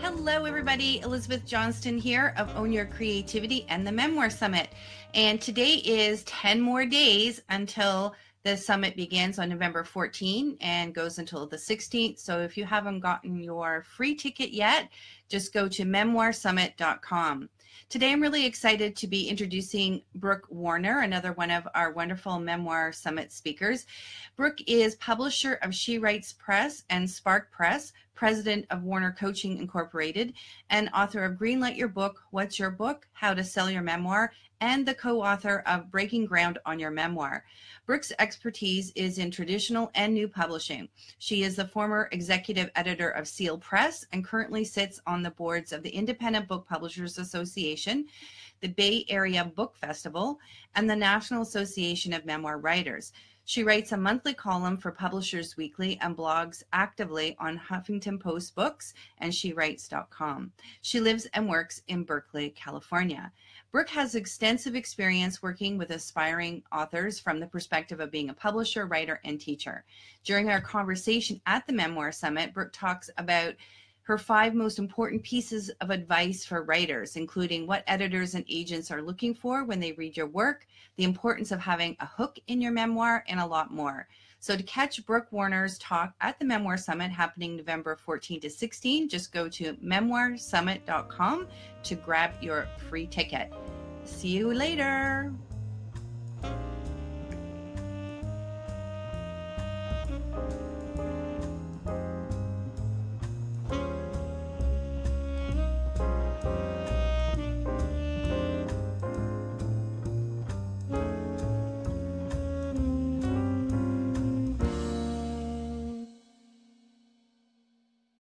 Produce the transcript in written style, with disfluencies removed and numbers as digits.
Hello, everybody. Elizabeth Johnston here of Own Your Creativity and the Memoir Summit. And today is 10 more days until the summit begins on November 14 and goes until the 16th. So if you haven't gotten your free ticket yet, just go to memoirsummit.com. Today, I'm really excited to be introducing Brooke Warner, another one of our wonderful Memoir Summit speakers. Brooke is publisher of She Writes Press and Spark Press, president of Warner Coaching Incorporated, and author of Greenlight Your Book, What's Your Book? How to Sell Your Memoir, and the co-author of Breaking Ground on Your Memoir. Brooke's expertise is in traditional and new publishing. She is the former executive editor of Seal Press and currently sits on the boards of the Independent Book Publishers Association, the Bay Area Book Festival, and the National Association of Memoir Writers. She writes a monthly column for Publishers Weekly and blogs actively on Huffington Post Books and SheWrites.com. She lives and works in Berkeley, California. Brooke has extensive experience working with aspiring authors from the perspective of being a publisher, writer, and teacher. During our conversation at the Memoir Summit, Brooke talks about her 5 most important pieces of advice for writers, including what editors and agents are looking for when they read your work, the importance of having a hook in your memoir, and a lot more. So to catch Brooke Warner's talk at the Memoir Summit happening November 14 to 16, just go to memoirsummit.com to grab your free ticket. See you later.